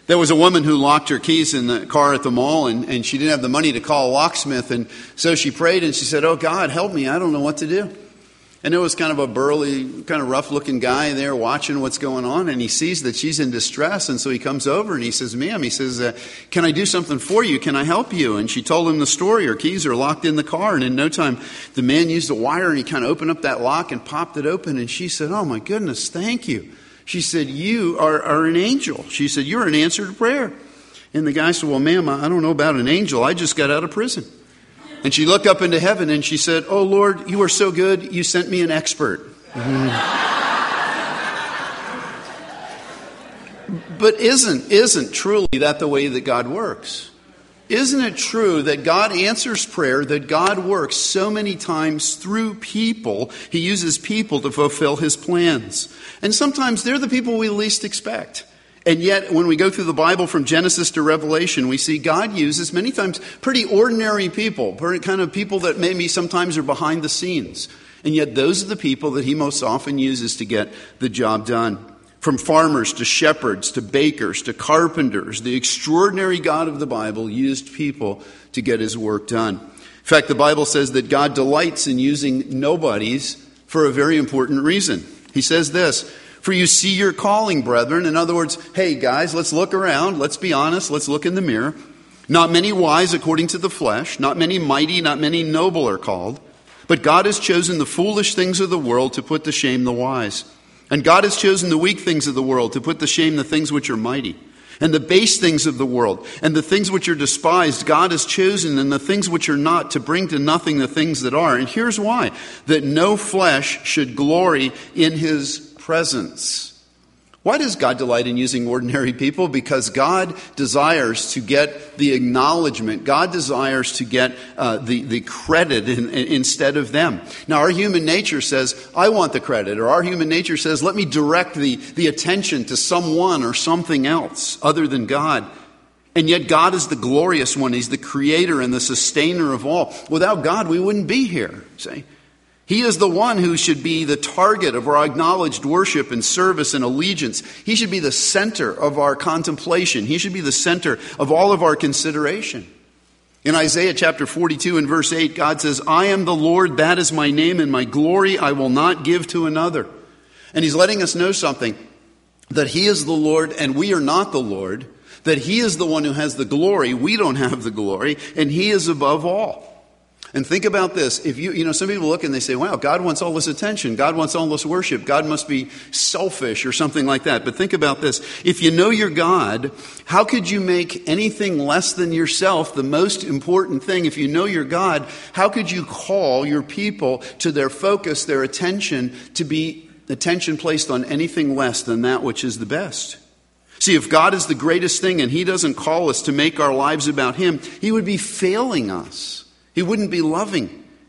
There was a woman who locked her keys in the car at the mall, and she didn't have the money to call a locksmith. And so she prayed and she said, "Oh God, help me. I don't know what to do." And there was kind of a burly, kind of rough-looking guy there watching what's going on, and he sees that she's in distress, and so he comes over and he says, "Ma'am," he says, "can I do something for you? Can I help you?" And she told him the story. Her keys are locked in the car, and in no time, the man used a wire, and he kind of opened up that lock and popped it open, and she said, "Oh my goodness, thank you." She said, "You are an angel." She said, "You're an answer to prayer." And the guy said, "Well, ma'am, I don't know about an angel. I just got out of prison." And she looked up into heaven and she said, "Oh Lord, you are so good. You sent me an expert." But isn't truly that the way that God works? Isn't it true that God answers prayer, that God works so many times through people? He uses people to fulfill his plans. And sometimes they're the people we least expect. And yet, when we go through the Bible from Genesis to Revelation, we see God uses many times pretty ordinary people, kind of people that maybe sometimes are behind the scenes. And yet, those are the people that he most often uses to get the job done. From farmers to shepherds to bakers to carpenters, the extraordinary God of the Bible used people to get his work done. In fact, the Bible says that God delights in using nobodies for a very important reason. He says this, "For you see your calling, brethren." In other words, hey guys, let's look around. Let's be honest. Let's look in the mirror. "Not many wise according to the flesh, not many mighty, not many noble are called. But God has chosen the foolish things of the world to put to shame the wise. And God has chosen the weak things of the world to put to shame the things which are mighty. And the base things of the world, and the things which are despised, God has chosen, and the things which are not, to bring to nothing the things that are." And here's why: that no flesh should glory in his presence. Why does God delight in using ordinary people? Because God desires to get the acknowledgement. God desires to get the credit instead of them. Now, our human nature says, "I want the credit," or our human nature says, "Let me direct the attention to someone or something else other than God." And yet God is the glorious one. He's the creator and the sustainer of all. Without God, we wouldn't be here, see? He is the one who should be the target of our acknowledged worship and service and allegiance. He should be the center of our contemplation. He should be the center of all of our consideration. In Isaiah chapter 42 and verse 8, God says, "I am the Lord, that is my name, and my glory I will not give to another." And he's letting us know something, that he is the Lord and we are not the Lord, that he is the one who has the glory, we don't have the glory, and he is above all. And think about this. If some people look and they say, "Wow, God wants all this attention. God wants all this worship. God must be selfish," or something like that. But think about this. If you know your God, how could you make anything less than yourself the most important thing? If you know your God, how could you call your people to their focus, their attention, to be attention placed on anything less than that which is the best? See, if God is the greatest thing and he doesn't call us to make our lives about him, he would be failing us. He wouldn't be loving.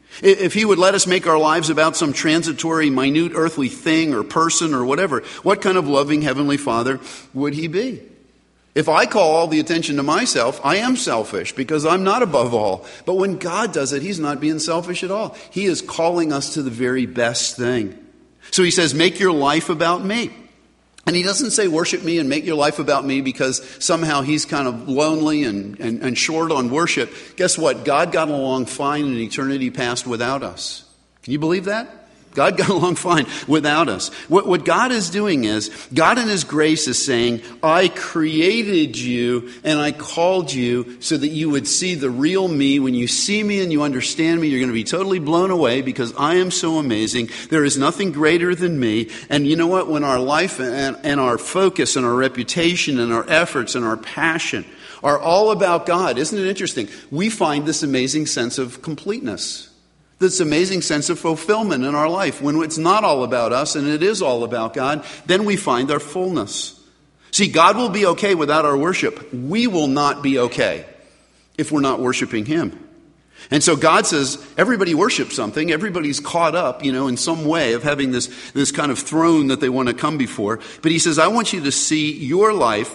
If he would let us make our lives about some transitory, minute earthly thing or person or whatever, what kind of loving Heavenly Father would he be? If I call all the attention to myself, I am selfish because I'm not above all. But when God does it, he's not being selfish at all. He is calling us to the very best thing. So he says, "Make your life about me." And he doesn't say worship me and make your life about me because somehow he's kind of lonely and short on worship. Guess what? God got along fine in eternity past without us. Can you believe that? God got along fine without us. What God is doing is, God in his grace is saying, "I created you and I called you so that you would see the real me. When you see me and you understand me, you're going to be totally blown away because I am so amazing. There is nothing greater than me." And you know what? When our life and our focus and our reputation and our efforts and our passion are all about God, isn't it interesting? We find this amazing sense of completeness. This amazing sense of fulfillment in our life. When it's not all about us and it is all about God, then we find our fullness. See, God will be okay without our worship. We will not be okay if we're not worshiping him. And so God says, everybody worships something. Everybody's caught up, in some way of having this kind of throne that they want to come before. But he says, I want you to see your life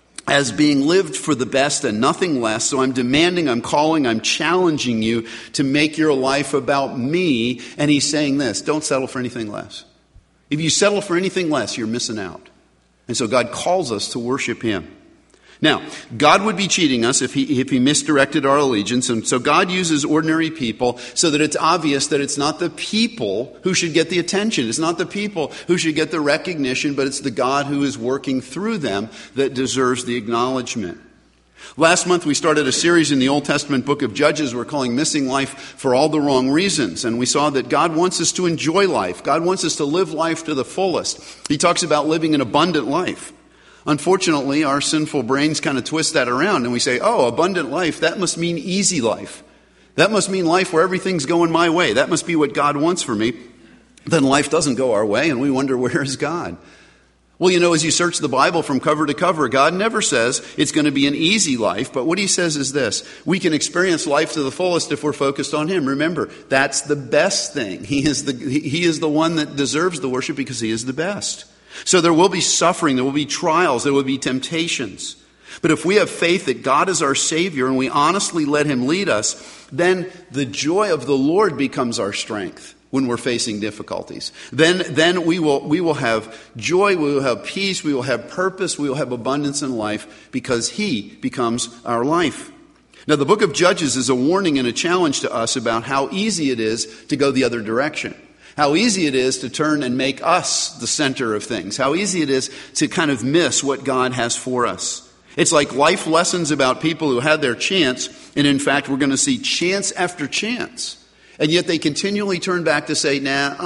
as being lived for the best and nothing less. So I'm demanding, I'm calling, I'm challenging you to make your life about me. And he's saying this, don't settle for anything less. If you settle for anything less, you're missing out. And so God calls us to worship him. Now, God would be cheating us if he misdirected our allegiance, and so God uses ordinary people so that it's obvious that it's not the people who should get the attention. It's not the people who should get the recognition, but it's the God who is working through them that deserves the acknowledgement. Last month we started a series in the Old Testament book of Judges we're calling Missing Life for All the Wrong Reasons. And we saw that God wants us to enjoy life. God wants us to live life to the fullest. He talks about living an abundant life. Unfortunately, our sinful brains kind of twist that around and we say, oh, abundant life, that must mean easy life. That must mean life where everything's going my way. That must be what God wants for me. Then life doesn't go our way and we wonder, where is God? Well, as you search the Bible from cover to cover, God never says it's going to be an easy life. But what he says is this: we can experience life to the fullest if we're focused on him. Remember, that's the best thing. He is the one that deserves the worship because he is the best. So there will be suffering, there will be trials, there will be temptations. But if we have faith that God is our Savior and we honestly let him lead us, then the joy of the Lord becomes our strength. When we're facing difficulties, then we will have joy, we will have peace, we will have purpose, we will have abundance in life because he becomes our life. Now, the book of Judges is a warning and a challenge to us about how easy it is to go the other direction. How easy it is to turn and make us the center of things. How easy it is to kind of miss what God has for us. It's like life lessons about people who had their chance, and in fact, we're going to see chance after chance. And yet they continually turn back to say,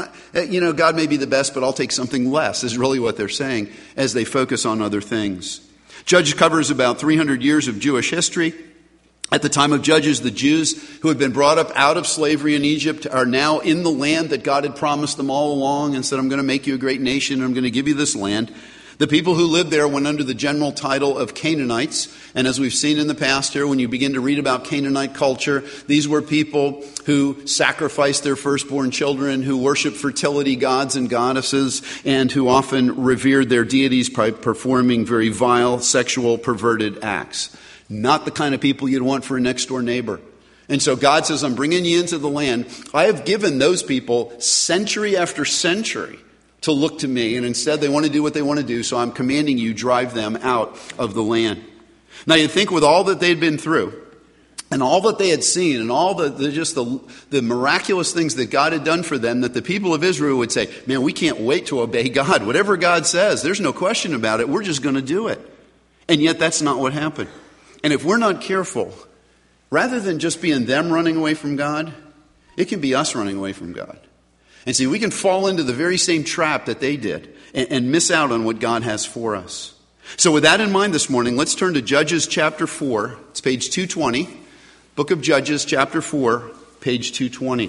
God may be the best, but I'll take something less, is really what they're saying as they focus on other things. Judges covers about 300 years of Jewish history. At the time of Judges, the Jews who had been brought up out of slavery in Egypt are now in the land that God had promised them all along and said, I'm going to make you a great nation, and I'm going to give you this land. The people who lived there went under the general title of Canaanites. And as we've seen in the past here, when you begin to read about Canaanite culture, these were people who sacrificed their firstborn children, who worshiped fertility gods and goddesses, and who often revered their deities by performing very vile, sexual, perverted acts. Not the kind of people you'd want for a next-door neighbor. And so God says, I'm bringing you into the land. I have given those people century after century to look to me, and instead they want to do what they want to do, so I'm commanding you, drive them out of the land. Now you think with all that they'd been through, and all that they had seen, and all the miraculous things that God had done for them, that the people of Israel would say, man, we can't wait to obey God. Whatever God says, there's no question about it, we're just going to do it. And yet that's not what happened. And if we're not careful, rather than just being them running away from God, it can be us running away from God. And see, we can fall into the very same trap that they did and miss out on what God has for us. So with that in mind this morning, let's turn to Judges chapter 4. It's page 220. Book of Judges chapter 4, page 220.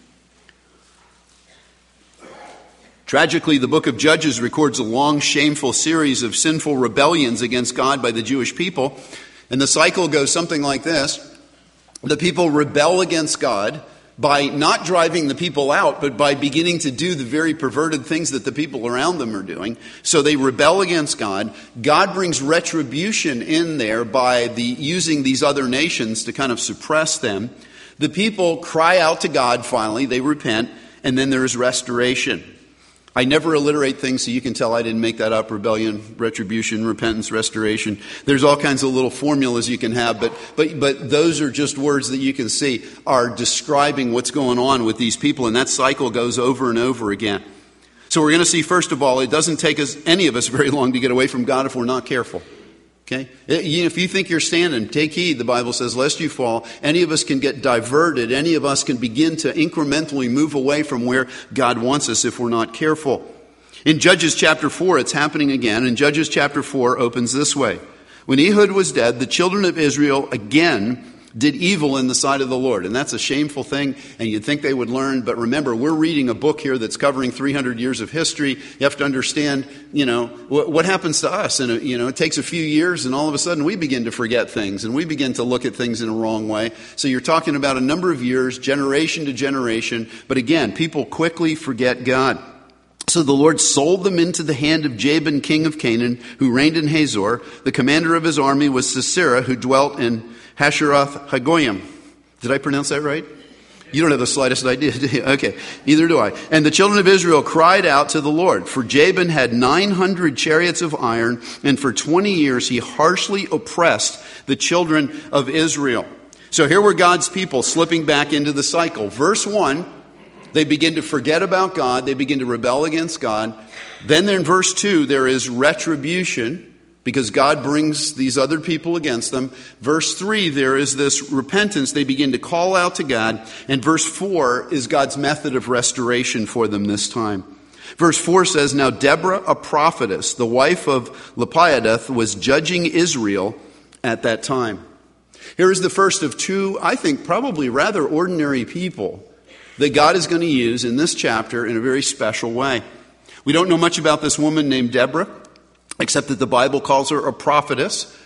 Tragically, the book of Judges records a long, shameful series of sinful rebellions against God by the Jewish people. And the cycle goes something like this. The people rebel against God by not driving the people out, but by beginning to do the very perverted things that the people around them are doing. So they rebel against God. God brings retribution in there by using these other nations to kind of suppress them. The people cry out to God finally, they repent, and then there is restoration. I never alliterate things, so you can tell I didn't make that up. Rebellion, retribution, repentance, restoration. There's all kinds of little formulas you can have, but those are just words that you can see are describing what's going on with these people, and that cycle goes over and over again. So we're going to see, first of all, it doesn't take any of us very long to get away from God if we're not careful. Okay? If you think you're standing, take heed, the Bible says, lest you fall. Any of us can get diverted. Any of us can begin to incrementally move away from where God wants us if we're not careful. In Judges chapter 4, it's happening again. And Judges chapter 4 opens this way. When Ehud was dead, the children of Israel again did evil in the sight of the Lord. And that's a shameful thing, and you'd think they would learn. But remember, we're reading a book here that's covering 300 years of history. You have to understand, what happens to us. And, it takes a few years, and all of a sudden we begin to forget things, and we begin to look at things in a wrong way. So you're talking about a number of years, generation to generation. But again, people quickly forget God. So the Lord sold them into the hand of Jabin, king of Canaan, who reigned in Hazor. The commander of his army was Sisera, who dwelt in Hasheroth Hagoyim. Did I pronounce that right? You don't have the slightest idea, do you? Okay, neither do I. And the children of Israel cried out to the Lord, for Jabin had 900 chariots of iron, and for 20 years he harshly oppressed the children of Israel. So here were God's people slipping back into the cycle. Verse 1, they begin to forget about God. They begin to rebel against God. Then in verse 2, there is retribution because God brings these other people against them. Verse 3, there is this repentance. They begin to call out to God. And verse 4 is God's method of restoration for them this time. Verse 4 says, Now Deborah, a prophetess, the wife of Lapidoth, was judging Israel at that time. Here is the first of two, I think, probably rather ordinary people that God is going to use in this chapter in a very special way. We don't know much about this woman named Deborah, except that the Bible calls her a prophetess.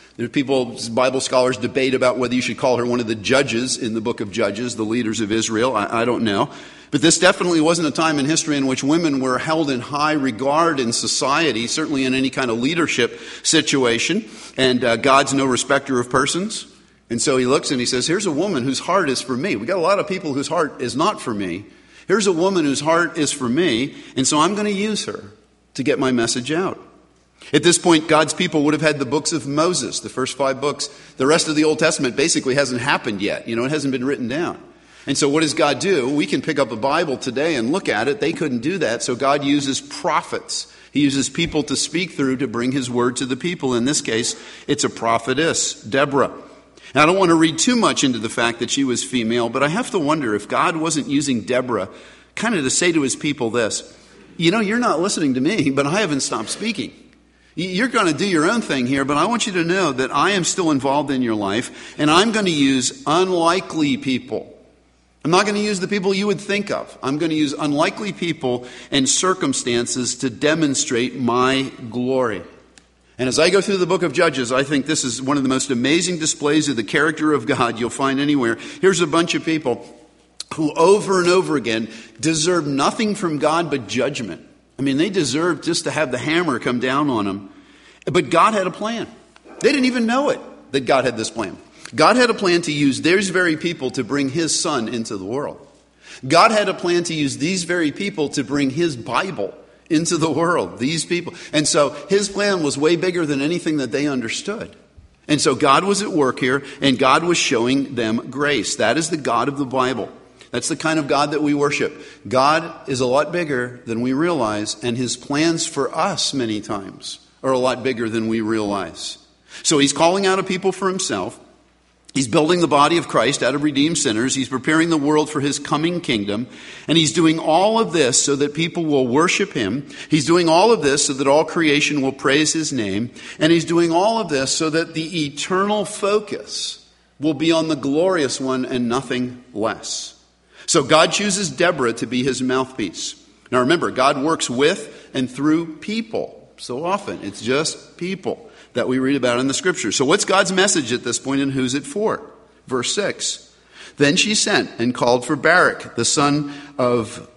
Bible scholars debate about whether you should call her one of the judges in the book of Judges, the leaders of Israel. I don't know. But this definitely wasn't a time in history in which women were held in high regard in society, certainly in any kind of leadership situation. And God's no respecter of persons. And so he looks and he says, here's a woman whose heart is for me. We got a lot of people whose heart is not for me. Here's a woman whose heart is for me. And so I'm going to use her to get my message out. At this point, God's people would have had the books of Moses, the first 5 books. The rest of the Old Testament basically hasn't happened yet. It hasn't been written down. And so what does God do? We can pick up a Bible today and look at it. They couldn't do that. So God uses prophets. He uses people to speak through to bring his word to the people. In this case, it's a prophetess, Deborah. Now, I don't want to read too much into the fact that she was female, but I have to wonder if God wasn't using Deborah kind of to say to his people this, you're not listening to me, but I haven't stopped speaking. You're going to do your own thing here, but I want you to know that I am still involved in your life, and I'm going to use unlikely people. I'm not going to use the people you would think of. I'm going to use unlikely people and circumstances to demonstrate my glory. And as I go through the book of Judges, I think this is one of the most amazing displays of the character of God you'll find anywhere. Here's a bunch of people who over and over again deserve nothing from God but judgment. They deserve just to have the hammer come down on them. But God had a plan. They didn't even know it, that God had this plan. God had a plan to use these very people to bring his son into the world. God had a plan to use these very people to bring his Bible into the world, these people. And so his plan was way bigger than anything that they understood. And so God was at work here, and God was showing them grace. That is the God of the Bible. That's the kind of God that we worship. God is a lot bigger than we realize, and his plans for us many times are a lot bigger than we realize. So he's calling out a people for himself. He's building the body of Christ out of redeemed sinners. He's preparing the world for his coming kingdom. And he's doing all of this so that people will worship him. He's doing all of this so that all creation will praise his name. And he's doing all of this so that the eternal focus will be on the glorious one and nothing less. So God chooses Deborah to be his mouthpiece. Now remember, God works with and through people. So often, it's just people that we read about in the scriptures. So what's God's message at this point, and who's it for? Verse 6. Then she sent and called for Barak, the son of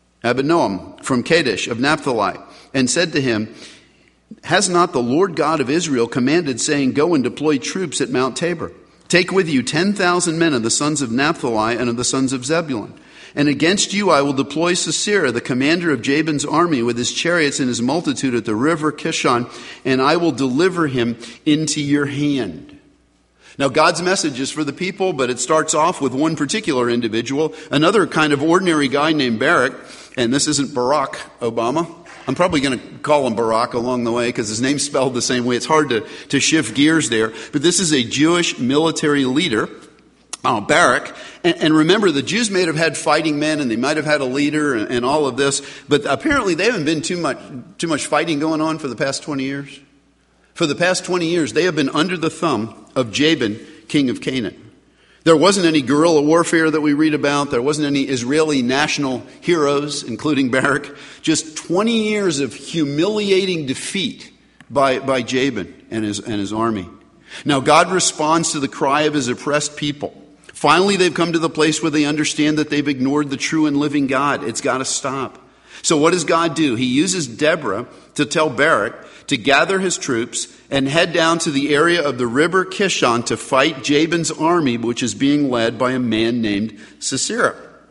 Abinoam, from Kadesh of Naphtali, and said to him, Has not the Lord God of Israel commanded, saying, Go and deploy troops at Mount Tabor? Take with you 10,000 men of the sons of Naphtali and of the sons of Zebulun. And against you I will deploy Sisera, the commander of Jabin's army, with his chariots and his multitude at the river Kishon, and I will deliver him into your hand. Now, God's message is for the people, but it starts off with one particular individual, another kind of ordinary guy named Barak, and this isn't Barack Obama. I'm probably going to call him Barack along the way because his name's spelled the same way. It's hard to shift gears there. But this is a Jewish military leader, Barak. And remember, the Jews may have had fighting men and they might have had a leader and all of this, but apparently they haven't been too much fighting going on for the past 20 years. For the past 20 years, they have been under the thumb of Jabin, king of Canaan. There wasn't any guerrilla warfare that we read about. There wasn't any Israeli national heroes, including Barak. Just 20 years of humiliating defeat by Jabin and his army. Now God responds to the cry of his oppressed people. Finally, they've come to the place where they understand that they've ignored the true and living God. It's got to stop. So what does God do? He uses Deborah to tell Barak to gather his troops and head down to the area of the river Kishon to fight Jabin's army, which is being led by a man named Sisera.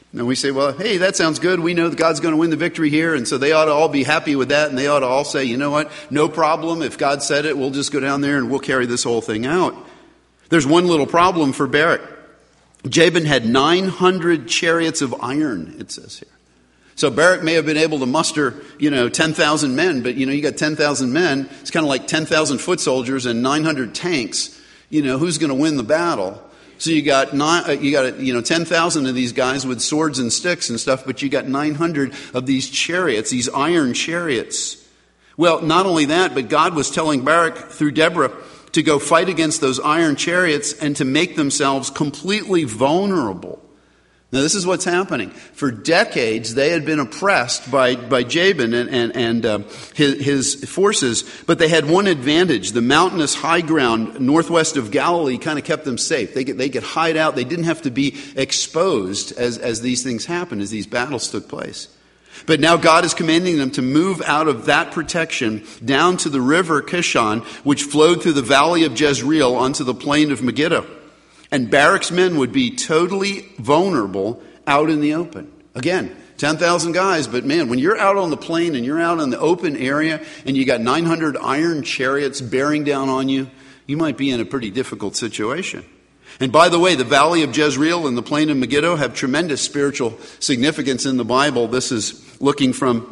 And we say, well, hey, that sounds good. We know that God's going to win the victory here. And so they ought to all be happy with that. And they ought to all say, you know what? No problem. If God said it, we'll just go down there and we'll carry this whole thing out. There's one little problem for Barak. Jabin had 900 chariots of iron, it says here. So Barak may have been able to muster, 10,000 men. But, you got 10,000 men. It's kind of like 10,000 foot soldiers and 900 tanks. Who's going to win the battle? So you got 10,000 of these guys with swords and sticks and stuff, but you got 900 of these chariots, these iron chariots. Well, not only that, but God was telling Barak through Deborah to go fight against those iron chariots and to make themselves completely vulnerable. Now, this is what's happening. For decades, they had been oppressed by Jabin and his forces, but they had one advantage. The mountainous high ground northwest of Galilee kind of kept them safe. They could hide out. They didn't have to be exposed as these things happened, as these battles took place. But now God is commanding them to move out of that protection down to the river Kishon, which flowed through the valley of Jezreel onto the plain of Megiddo. And Barak's men would be totally vulnerable out in the open. Again, 10,000 guys, but man, when you're out on the plain and you're out in the open area and you got 900 iron chariots bearing down on you, you might be in a pretty difficult situation. And by the way, the valley of Jezreel and the plain of Megiddo have tremendous spiritual significance in the Bible. This is looking from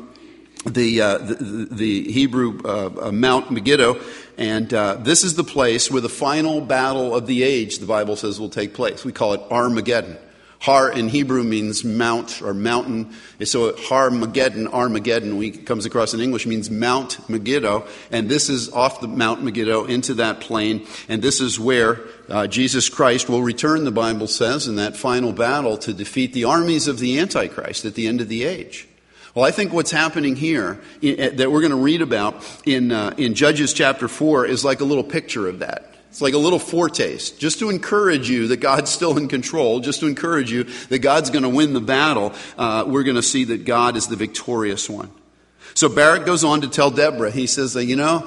the Hebrew Mount Megiddo. And this is the place where the final battle of the age, the Bible says, will take place. We call it Armageddon. Har in Hebrew means mount or mountain. So Armageddon, comes across in English, means Mount Megiddo. And this is off the Mount Megiddo into that plain. And this is where Jesus Christ will return, the Bible says, in that final battle to defeat the armies of the Antichrist at the end of the age. Well, I think what's happening here that we're going to read about in Judges chapter 4 is like a little picture of that. It's like a little foretaste, just to encourage you that God's still in control, just to encourage you that God's going to win the battle. We're going to see that God is the victorious one. So Barak goes on to tell Deborah, he says,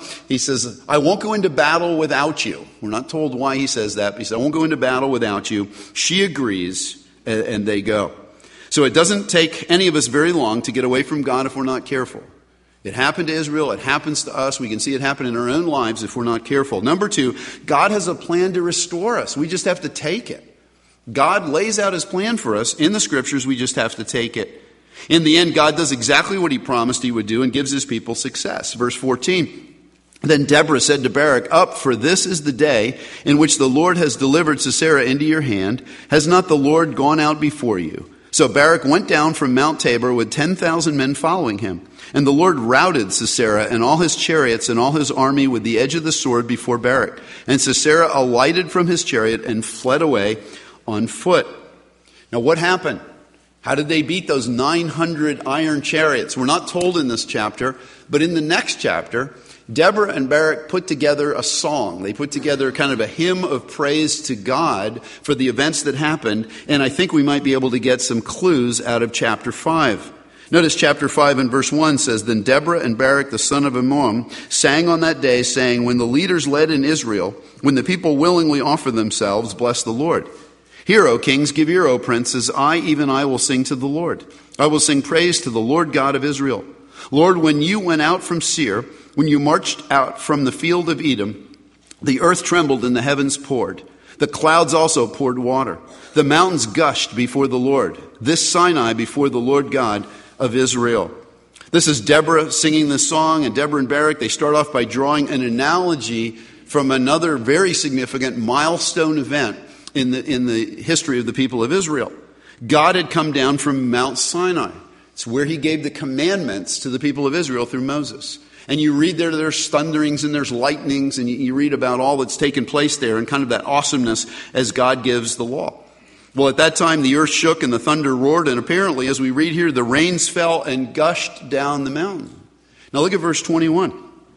I won't go into battle without you. We're not told why he says that, but he says, I won't go into battle without you. She agrees, and they go. So it doesn't take any of us very long to get away from God if we're not careful. It happened to Israel. It happens to us. We can see it happen in our own lives if we're not careful. Number two, God has a plan to restore us. We just have to take it. God lays out his plan for us in the scriptures. We just have to take it. In the end, God does exactly what he promised he would do and gives his people success. Verse 14. Then Deborah said to Barak, Up, for this is the day in which the Lord has delivered Sisera into your hand. Has not the Lord gone out before you? So Barak went down from Mount Tabor with 10,000 men following him. And the Lord routed Sisera and all his chariots and all his army with the edge of the sword before Barak. And Sisera alighted from his chariot and fled away on foot. Now what happened? How did they beat those 900 iron chariots? We're not told in this chapter, but in the next chapter, Deborah and Barak put together a song. They put together kind of a hymn of praise to God for the events that happened. And I think we might be able to get some clues out of chapter 5. Notice chapter 5 and verse 1 says, Then Deborah and Barak the son of Ammon sang on that day, saying, When the leaders led in Israel, when the people willingly offer themselves, bless the Lord. Hear, O kings, give ear, O princes, even I will sing to the Lord. I will sing praise to the Lord God of Israel. Lord, when you went out from Seir, when you marched out from the field of Edom, the earth trembled and the heavens poured. The clouds also poured water. The mountains gushed before the Lord. This Sinai before the Lord God of Israel. This is Deborah singing this song, and Deborah and Barak, they start off by drawing an analogy from another very significant milestone event in the history of the people of Israel. God had come down from Mount Sinai. It's where he gave the commandments to the people of Israel through Moses. And you read there's thunderings and there's lightnings, and you read about all that's taken place there and kind of that awesomeness as God gives the law. Well, at that time, the earth shook and the thunder roared, and apparently, as we read here, the rains fell and gushed down the mountain. Now look at verse 21.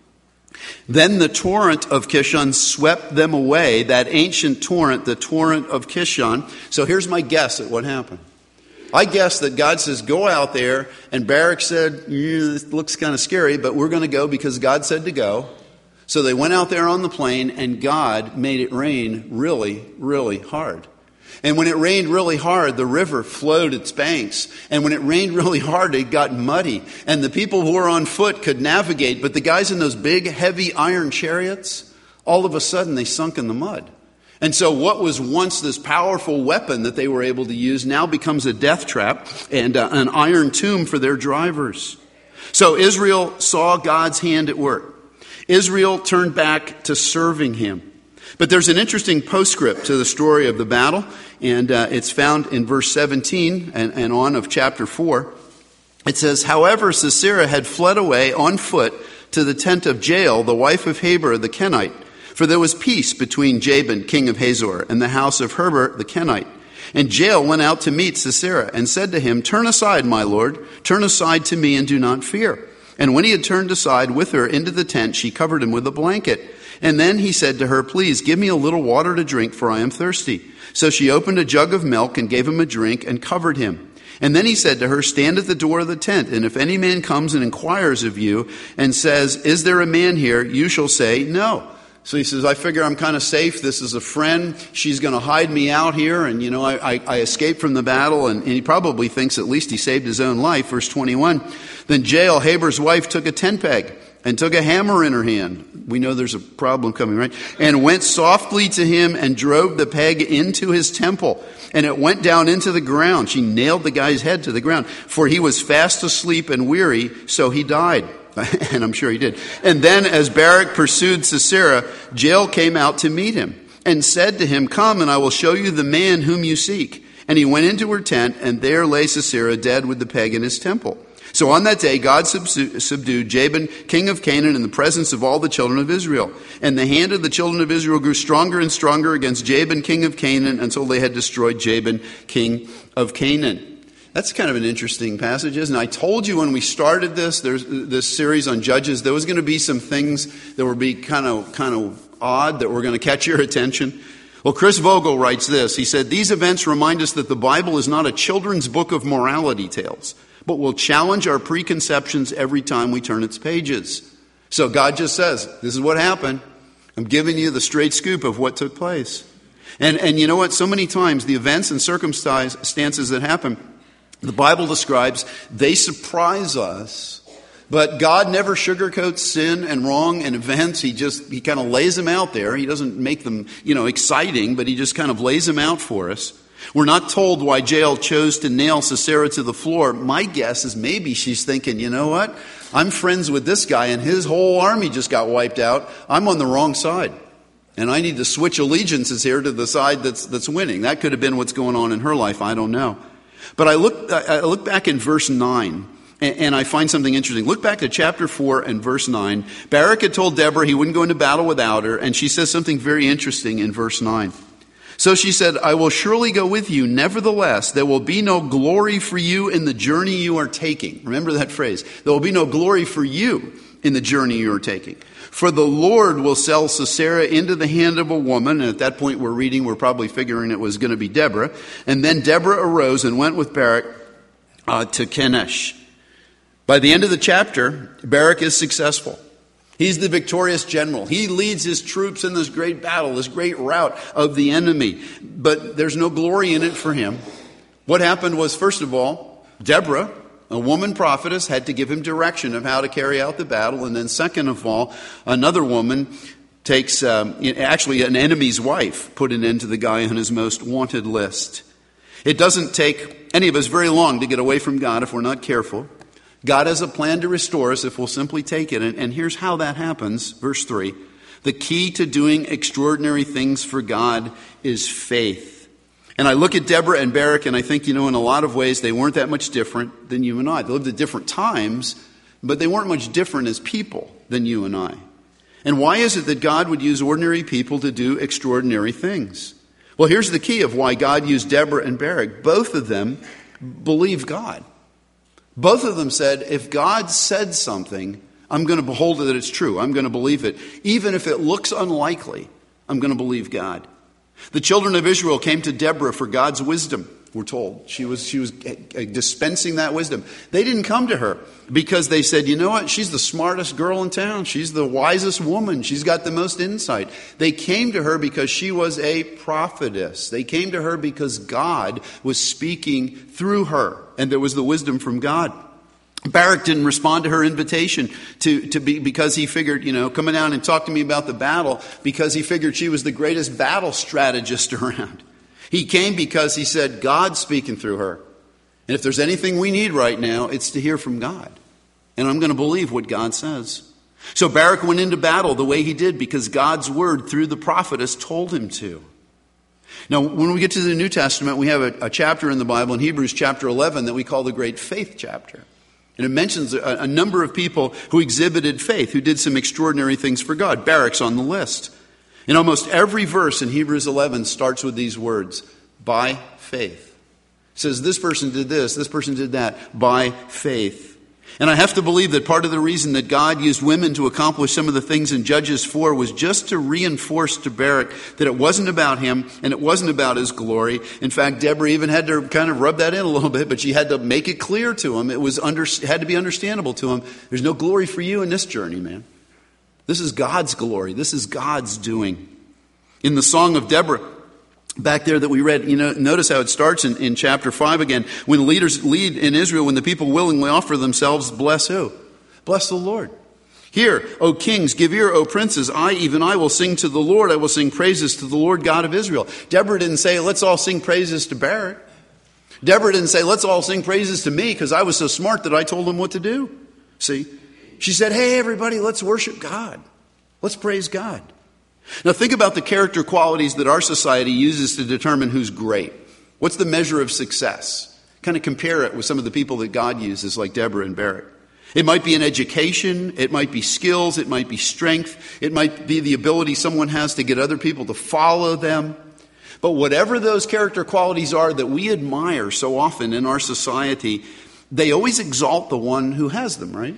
Then the torrent of Kishon swept them away, that ancient torrent, the torrent of Kishon. So here's my guess at what happened. I guess that God says, go out there, and Barak said, this looks kind of scary, but we're going to go because God said to go. So they went out there on the plain, and God made it rain really, really hard. And when it rained really hard, the river flowed its banks. And when it rained really hard, it got muddy. And the people who were on foot could navigate, but the guys in those big, heavy iron chariots, all of a sudden they sunk in the mud. And so what was once this powerful weapon that they were able to use now becomes a death trap and an iron tomb for their drivers. So Israel saw God's hand at work. Israel turned back to serving him. But there's an interesting postscript to the story of the battle, and it's found in verse 17 and on of chapter 4. It says, "However, Sisera had fled away on foot to the tent of Jael, the wife of Heber the Kenite, for there was peace between Jabin, king of Hazor, and the house of Heber the Kenite. And Jael went out to meet Sisera and said to him, 'Turn aside, my lord, turn aside to me and do not fear.' And when he had turned aside with her into the tent, she covered him with a blanket. And then he said to her, 'Please give me a little water to drink, for I am thirsty.' So she opened a jug of milk and gave him a drink and covered him. And then he said to her, 'Stand at the door of the tent, and if any man comes and inquires of you and says, "Is there a man here?" you shall say, "No." So he says, "I figure I'm kind of safe. This is a friend. She's going to hide me out here. And, I escaped from the battle." And he probably thinks at least he saved his own life. Verse 21, "Then Jael, Heber's wife, took a tent peg and took a hammer in her hand." We know there's a problem coming, right? "And went softly to him and drove the peg into his temple. And it went down into the ground." She nailed the guy's head to the ground. "For he was fast asleep and weary, so he died." And I'm sure he did. "And then as Barak pursued Sisera, Jael came out to meet him and said to him, 'Come, and I will show you the man whom you seek.' And he went into her tent, and there lay Sisera dead with the peg in his temple. So on that day, God subdued Jabin, king of Canaan, in the presence of all the children of Israel. And the hand of the children of Israel grew stronger and stronger against Jabin, king of Canaan, until they had destroyed Jabin, king of Canaan." That's kind of an interesting passage, isn't it? I told you when we started this series on Judges, there was going to be some things that would be kind of odd that were going to catch your attention. Well, Chris Vogel writes this. He said, "These events remind us that the Bible is not a children's book of morality tales, but will challenge our preconceptions every time we turn its pages." So God just says, this is what happened. I'm giving you the straight scoop of what took place. And you know what? So many times the events and circumstances that happen, the Bible describes, they surprise us, but God never sugarcoats sin and wrong and events. He kind of lays them out there. He doesn't make them, exciting, but he just kind of lays them out for us. We're not told why Jael chose to nail Sisera to the floor. My guess is maybe she's thinking, you know what? I'm friends with this guy and his whole army just got wiped out. I'm on the wrong side. And I need to switch allegiances here to the side that's winning. That could have been what's going on in her life. I don't know. But I look back in verse 9, and I find something interesting. Look back to chapter 4 and verse 9. Barak had told Deborah he wouldn't go into battle without her, and she says something very interesting in verse 9. So she said, "I will surely go with you. Nevertheless, there will be no glory for you in the journey you are taking." Remember that phrase. There will be no glory for you in the journey you are taking. "For the Lord will sell Sisera into the hand of a woman." And at that point we're probably figuring it was going to be Deborah. "And then Deborah arose and went with Barak to Kenesh." By the end of the chapter, Barak is successful. He's the victorious general. He leads his troops in this great battle, this great rout of the enemy. But there's no glory in it for him. What happened was, first of all, Deborah, a woman prophetess, had to give him direction of how to carry out the battle. And then second of all, another woman takes, actually an enemy's wife, put an end to the guy on his most wanted list. It doesn't take any of us very long to get away from God if we're not careful. God has a plan to restore us if we'll simply take it. And here's how that happens. Verse 3. The key to doing extraordinary things for God is faith. And I look at Deborah and Barak and I think, in a lot of ways they weren't that much different than you and I. They lived at different times, but they weren't much different as people than you and I. And why is it that God would use ordinary people to do extraordinary things? Well, here's the key of why God used Deborah and Barak. Both of them believed God. Both of them said, if God said something, I'm going to behold that it's true. I'm going to believe it. Even if it looks unlikely, I'm going to believe God. The children of Israel came to Deborah for God's wisdom. we're told. She was dispensing that wisdom. They didn't come to her because they said, you know what, she's the smartest girl in town. She's the wisest woman. She's got the most insight. They came to her because she was a prophetess. They came to her because God was speaking through her, and there was the wisdom from God. Barak didn't respond to her invitation to be, because he figured, coming down and talk to me about the battle, because he figured she was the greatest battle strategist around. He came because he said, God's speaking through her. And if there's anything we need right now, it's to hear from God. And I'm going to believe what God says. So Barak went into battle the way he did because God's word through the prophetess told him to. Now, when we get to the New Testament, we have a chapter in the Bible, in Hebrews chapter 11, that we call the Great Faith chapter. And it mentions a number of people who exhibited faith, who did some extraordinary things for God. Barak's on the list. And almost every verse in Hebrews 11 starts with these words, by faith. It says this person did this person did that, by faith. And I have to believe that part of the reason that God used women to accomplish some of the things in Judges 4 was just to reinforce to Barak that it wasn't about him and it wasn't about his glory. In fact, Deborah even had to kind of rub that in a little bit, but she had to make it clear to him. It had to be understandable to him. There's no glory for you in this journey, man. This is God's glory. This is God's doing. In the Song of Deborah, back there that we read, notice how it starts in chapter 5 again. When leaders lead in Israel, when the people willingly offer themselves, bless who? Bless the Lord. Hear, O kings, give ear, O princes. I will sing to the Lord. I will sing praises to the Lord God of Israel. Deborah didn't say, let's all sing praises to Barak. Deborah didn't say, let's all sing praises to me because I was so smart that I told them what to do. See? She said, hey, everybody, let's worship God. Let's praise God. Now think about the character qualities that our society uses to determine who's great. What's the measure of success? Kind of compare it with some of the people that God uses, like Deborah and Barak. It might be an education, it might be skills, it might be strength, it might be the ability someone has to get other people to follow them. But whatever those character qualities are that we admire so often in our society, they always exalt the one who has them, right?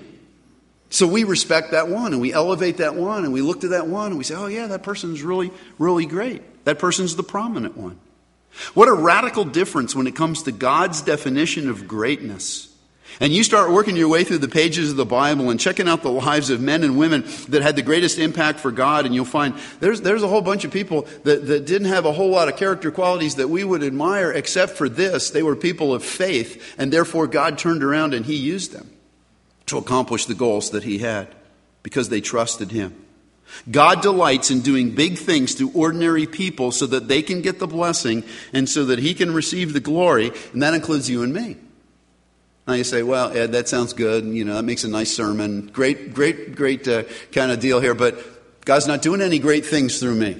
So we respect that one and we elevate that one and we look to that one and we say, oh yeah, that person's really, really great. That person's the prominent one. What a radical difference when it comes to God's definition of greatness. And you start working your way through the pages of the Bible and checking out the lives of men and women that had the greatest impact for God, and you'll find there's a whole bunch of people that didn't have a whole lot of character qualities that we would admire, except for this. They were people of faith, and therefore God turned around and He used them to accomplish the goals that He had because they trusted Him. God delights in doing big things through ordinary people so that they can get the blessing and so that He can receive the glory, and that includes you and me. Now you say, well, Ed, that sounds good. That makes a nice sermon. Great kind of deal here, but God's not doing any great things through me.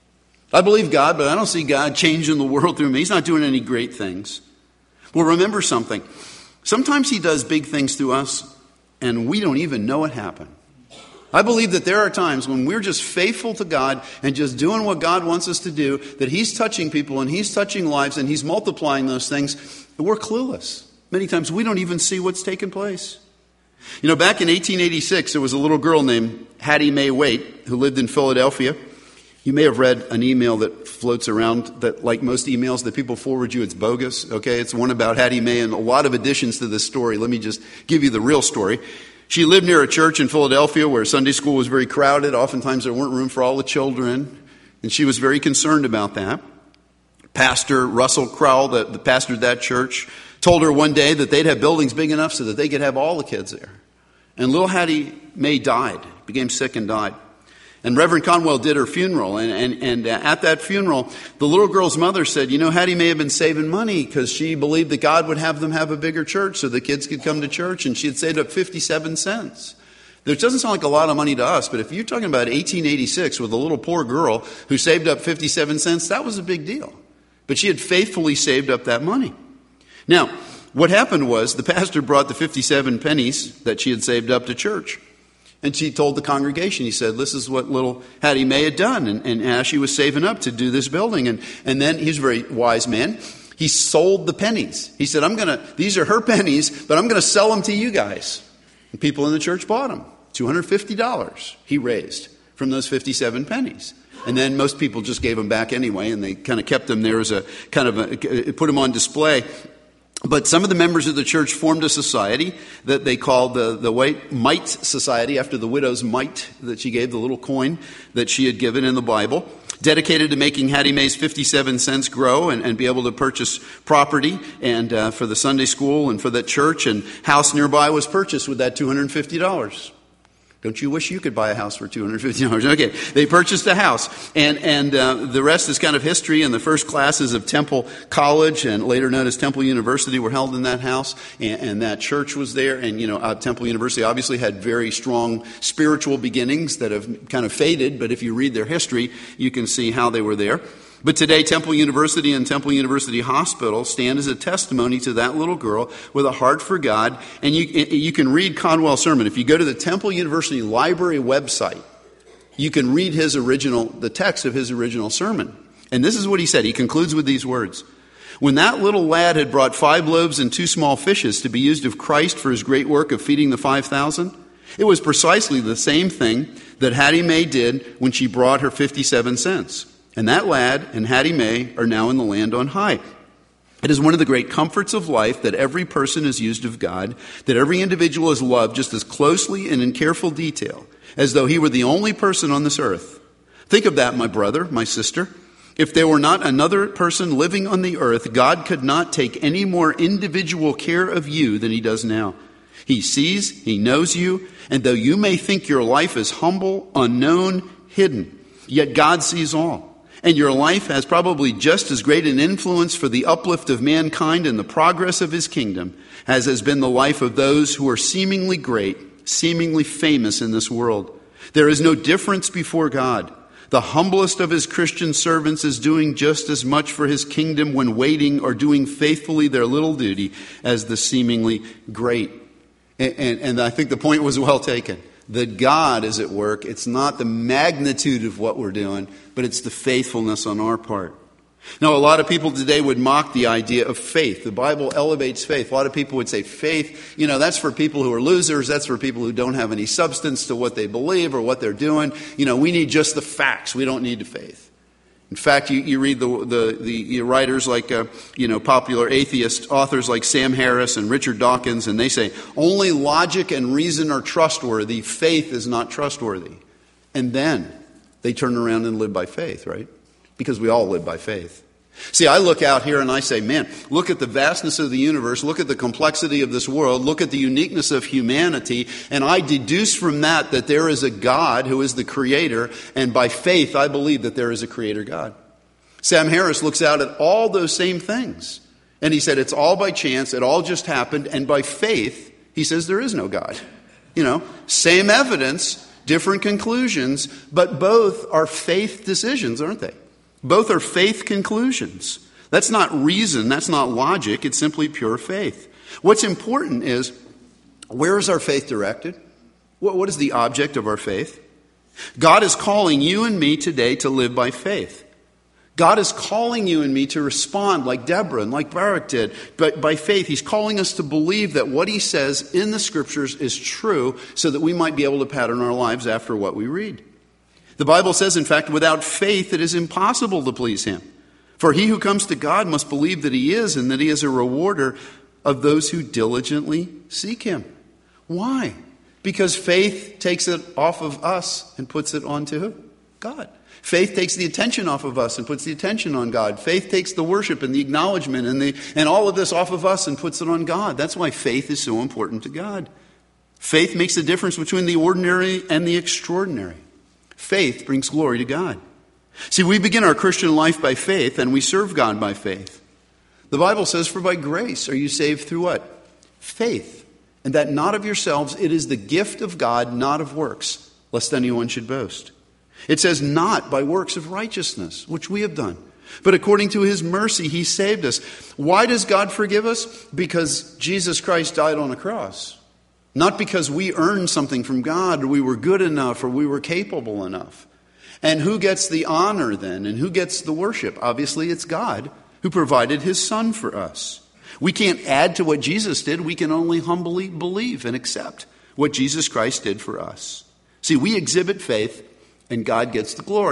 I believe God, but I don't see God changing the world through me. He's not doing any great things. Well, remember something. Sometimes He does big things through us, and we don't even know it happened. I believe that there are times when we're just faithful to God and just doing what God wants us to do, that He's touching people and He's touching lives and He's multiplying those things, and we're clueless. Many times we don't even see what's taken place. Back in 1886, there was a little girl named Hattie Mae Waite who lived in Philadelphia. You may have read an email that floats around that, like most emails that people forward you, it's bogus. Okay, it's one about Hattie Mae and a lot of additions to this story. Let me just give you the real story. She lived near a church in Philadelphia where Sunday school was very crowded. Oftentimes there weren't room for all the children, and she was very concerned about that. Pastor Russell Crowell, the pastor of that church, told her one day that they'd have buildings big enough so that they could have all the kids there. And little Hattie Mae died, became sick and died. And Reverend Conwell did her funeral. And at that funeral, the little girl's mother said, Hattie may have been saving money because she believed that God would have them have a bigger church so the kids could come to church. And she had saved up 57 cents. It doesn't sound like a lot of money to us, but if you're talking about 1886 with a little poor girl who saved up 57 cents, that was a big deal. But she had faithfully saved up that money. Now, what happened was the pastor brought the 57 pennies that she had saved up to church. And she told the congregation, he said, this is what little Hattie Mae had done and how she was saving up to do this building. And then he's a very wise man. He sold the pennies. He said, these are her pennies, but I'm going to sell them to you guys. And people in the church bought them. $250 he raised from those 57 pennies. And then most people just gave them back anyway, and they kind of kept them there as put them on display. But some of the members of the church formed a society that they called the White Mite Society, after the widow's mite that she gave, the little coin that she had given in the Bible, dedicated to making Hattie Mae's 57 cents grow and be able to purchase property and for the Sunday school and for that church. And house nearby was purchased with that $250. Don't you wish you could buy a house for $250? Okay, they purchased a house, and the rest is kind of history. And the first classes of Temple College, and later known as Temple University, were held in that house, and that church was there. And Temple University obviously had very strong spiritual beginnings that have kind of faded, but if you read their history, you can see how they were there. But today, Temple University and Temple University Hospital stand as a testimony to that little girl with a heart for God. And you can read Conwell's sermon. If you go to the Temple University Library website, you can read the text of his original sermon. And this is what he said. He concludes with these words. When that little lad had brought 5 loaves and 2 small fishes to be used of Christ for his great work of feeding the 5,000, it was precisely the same thing that Hattie Mae did when she brought her 57 cents. And that lad and Hattie Mae are now in the land on high. It is one of the great comforts of life that every person is used of God, that every individual is loved just as closely and in careful detail as though he were the only person on this earth. Think of that, my brother, my sister. If there were not another person living on the earth, God could not take any more individual care of you than he does now. He sees, he knows you, and though you may think your life is humble, unknown, hidden, yet God sees all. And your life has probably just as great an influence for the uplift of mankind and the progress of his kingdom as has been the life of those who are seemingly great, seemingly famous in this world. There is no difference before God. The humblest of his Christian servants is doing just as much for his kingdom when waiting or doing faithfully their little duty as the seemingly great. And I think the point was well taken. That God is at work. It's not the magnitude of what we're doing, but it's the faithfulness on our part. Now, a lot of people today would mock the idea of faith. The Bible elevates faith. A lot of people would say faith, that's for people who are losers. That's for people who don't have any substance to what they believe or what they're doing. We need just the facts. We don't need the faith. In fact, you read the writers like, popular atheist authors like Sam Harris and Richard Dawkins, and they say, only logic and reason are trustworthy. Faith is not trustworthy. And then they turn around and live by faith, right? Because we all live by faith. See, I look out here and I say, man, look at the vastness of the universe, look at the complexity of this world, look at the uniqueness of humanity, and I deduce from that there is a God who is the creator, and by faith I believe that there is a creator God. Sam Harris looks out at all those same things, and he said it's all by chance, it all just happened, and by faith, he says there is no God. Same evidence, different conclusions, but both are faith decisions, aren't they? Both are faith conclusions. That's not reason. That's not logic. It's simply pure faith. What's important is, where is our faith directed? What is the object of our faith? God is calling you and me today to live by faith. God is calling you and me to respond like Deborah and like Barak did, but by faith. He's calling us to believe that what he says in the scriptures is true so that we might be able to pattern our lives after what we read. The Bible says, in fact, without faith it is impossible to please him. For he who comes to God must believe that he is, and that he is a rewarder of those who diligently seek him. Why? Because faith takes it off of us and puts it onto who? God. Faith takes the attention off of us and puts the attention on God. Faith takes the worship and the acknowledgement and all of this off of us and puts it on God. That's why faith is so important to God. Faith makes the difference between the ordinary and the extraordinary. Faith brings glory to God. See, we begin our Christian life by faith, and we serve God by faith. The Bible says, for by grace are you saved through what? Faith. And that not of yourselves, it is the gift of God, not of works, lest anyone should boast. It says, not by works of righteousness, which we have done, but according to his mercy he saved us. Why does God forgive us? Because Jesus Christ died on a cross. Not because we earned something from God, or we were good enough, or we were capable enough. And who gets the honor then? And who gets the worship? Obviously, it's God who provided his Son for us. We can't add to what Jesus did. We can only humbly believe and accept what Jesus Christ did for us. See, we exhibit faith, and God gets the glory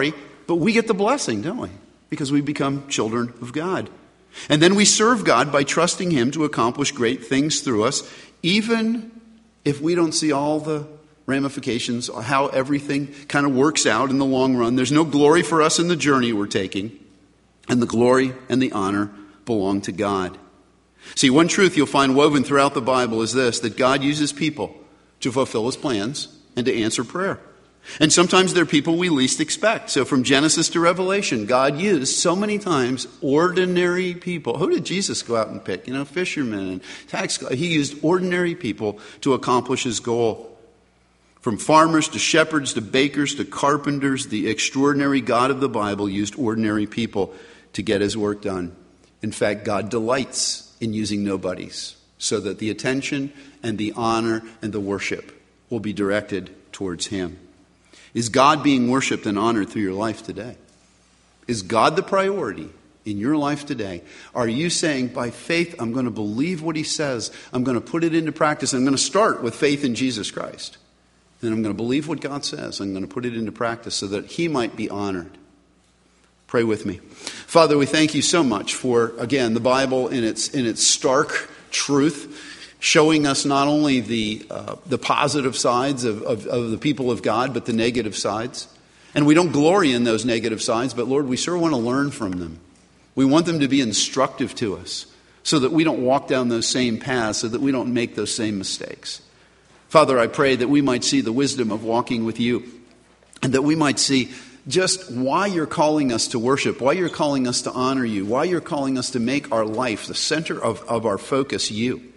But we get the blessing, don't we? Because we become children of God. And then we serve God by trusting Him to accomplish great things through us, even if we don't see all the ramifications, how everything kind of works out in the long run. There's no glory for us in the journey we're taking, and the glory and the honor belong to God. See, one truth you'll find woven throughout the Bible is this, that God uses people to fulfill His plans and to answer prayer. And sometimes they're people we least expect. So from Genesis to Revelation, God used so many times ordinary people. Who did Jesus go out and pick? Fishermen and tax collectors. He used ordinary people to accomplish His goal. From farmers to shepherds to bakers to carpenters, the extraordinary God of the Bible used ordinary people to get His work done. In fact, God delights in using nobodies so that the attention and the honor and the worship will be directed towards Him. Is God being worshiped and honored through your life today? Is God the priority in your life today? Are you saying, by faith, I'm going to believe what He says. I'm going to put it into practice. I'm going to start with faith in Jesus Christ. Then I'm going to believe what God says. I'm going to put it into practice so that He might be honored. Pray with me. Father, we thank You so much for, again, the Bible in its stark truth, showing us not only the positive sides of the people of God, but the negative sides. And we don't glory in those negative sides, but Lord, we sure want to learn from them. We want them to be instructive to us so that we don't walk down those same paths, so that we don't make those same mistakes. Father, I pray that we might see the wisdom of walking with You, and that we might see just why You're calling us to worship, why You're calling us to honor You, why You're calling us to make our life the center of our focus You.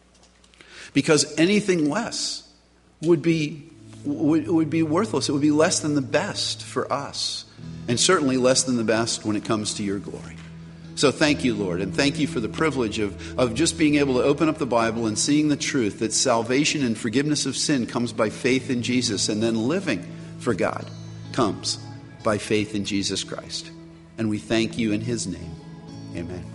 Because anything less would be worthless. It would be less than the best for us. And certainly less than the best when it comes to Your glory. So thank You, Lord. And thank You for the privilege of just being able to open up the Bible and seeing the truth that salvation and forgiveness of sin comes by faith in Jesus. And then living for God comes by faith in Jesus Christ. And we thank You in His name. Amen.